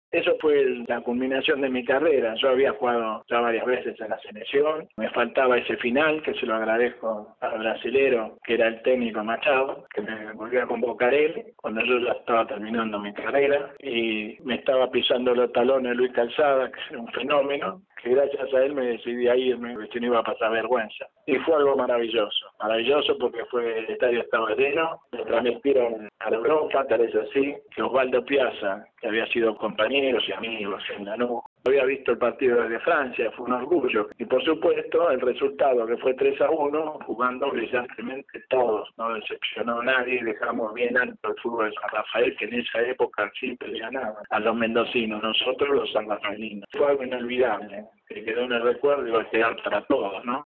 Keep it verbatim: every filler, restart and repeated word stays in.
Eso fue la culminación de mi carrera. Yo había jugado ya varias veces en la selección. Me faltaba ese final, que se lo agradezco al brasilero, que era el técnico Machado, que me volvió a convocar él, cuando yo ya estaba terminando mi carrera. Y me estaba pisando los talones Luis Calzada, que era un fenómeno, que gracias a él me decidí a irme, porque si no iba a pasar vergüenza. Y fue algo maravilloso. Maravilloso porque fue el estadio estaba lleno, me transmitieron a la Europa, tal es así, que Osvaldo Piazza, que había sido compañeros y amigos en Lanús, había visto el partido de Francia, fue un orgullo. Y por supuesto, el resultado que fue tres a uno, jugando brillantemente todos, no decepcionó a nadie, dejamos bien alto el fútbol de San Rafael, que en esa época siempre le ganaba a los mendocinos, nosotros los sanrafaelinos. Fue algo inolvidable, que quedó en el recuerdo y va a quedar para todos, ¿no?